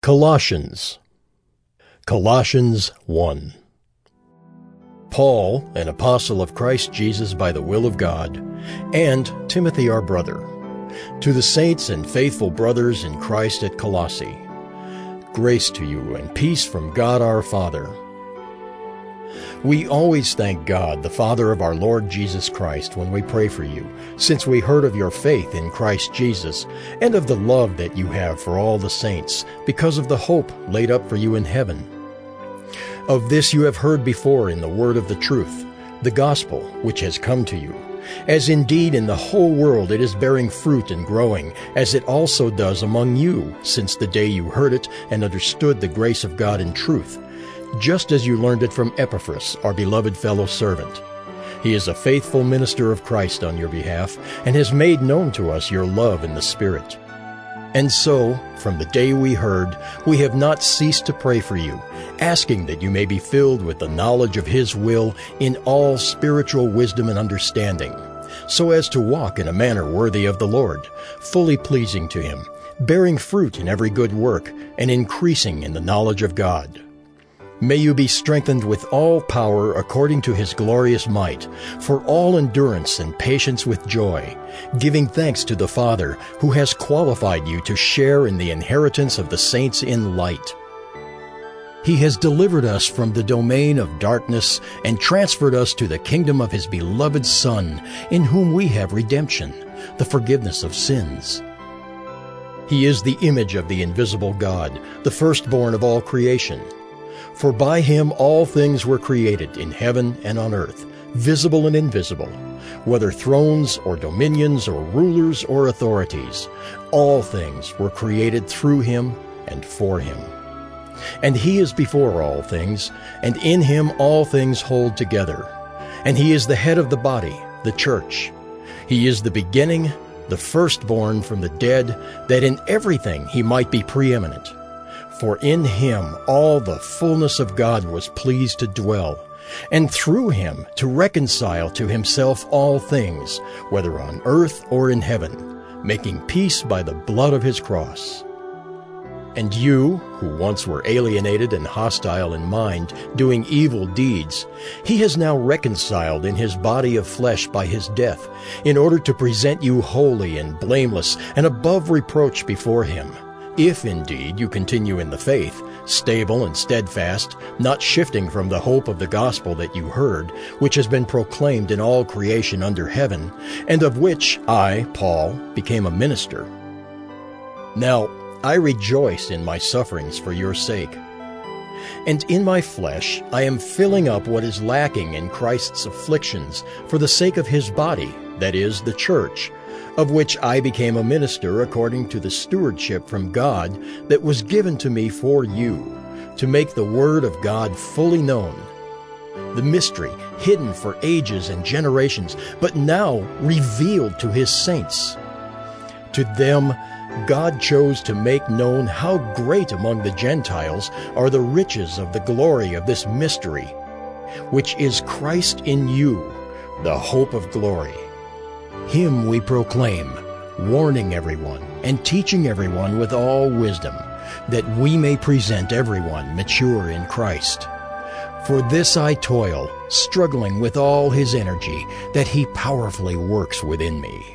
Colossians 1. Paul, an apostle of Christ Jesus by the will of God, and Timothy our brother, to the saints and faithful brothers in Christ at Colossae, grace to you and peace from God our Father. We always thank God, the Father of our Lord Jesus Christ, when we pray for you, since we heard of your faith in Christ Jesus and of the love that you have for all the saints, because of the hope laid up for you in heaven. Of this you have heard before in the word of the truth, the gospel which has come to you, as indeed in the whole world it is bearing fruit and growing, as it also does among you, since the day you heard it and understood the grace of God in truth, just as you learned it from Epaphras, our beloved fellow servant. He is a faithful minister of Christ on your behalf, and has made known to us your love in the Spirit. And so, from the day we heard, we have not ceased to pray for you, asking that you may be filled with the knowledge of His will in all spiritual wisdom and understanding, so as to walk in a manner worthy of the Lord, fully pleasing to Him, bearing fruit in every good work, and increasing in the knowledge of God. May you be strengthened with all power according to His glorious might, for all endurance and patience with joy, giving thanks to the Father, who has qualified you to share in the inheritance of the saints in light. He has delivered us from the domain of darkness and transferred us to the kingdom of His beloved Son, in whom we have redemption, the forgiveness of sins. He is the image of the invisible God, the firstborn of all creation. For by Him all things were created in heaven and on earth, visible and invisible, whether thrones or dominions or rulers or authorities. All things were created through Him and for Him. And He is before all things, and in Him all things hold together. And He is the head of the body, the church. He is the beginning, the firstborn from the dead, that in everything He might be preeminent. For in Him all the fullness of God was pleased to dwell, and through Him to reconcile to Himself all things, whether on earth or in heaven, making peace by the blood of His cross. And you, who once were alienated and hostile in mind, doing evil deeds, He has now reconciled in His body of flesh by His death, in order to present you holy and blameless and above reproach before Him. If indeed you continue in the faith, stable and steadfast, not shifting from the hope of the gospel that you heard, which has been proclaimed in all creation under heaven, and of which I, Paul, became a minister. Now I rejoice in my sufferings for your sake. And in my flesh I am filling up what is lacking in Christ's afflictions for the sake of His body, that is, the church, of which I became a minister according to the stewardship from God that was given to me for you, to make the word of God fully known, the mystery hidden for ages and generations, but now revealed to His saints. To them God chose to make known how great among the Gentiles are the riches of the glory of this mystery, which is Christ in you, the hope of glory. Him we proclaim, warning everyone and teaching everyone with all wisdom, that we may present everyone mature in Christ. For this I toil, struggling with all His energy, that He powerfully works within me.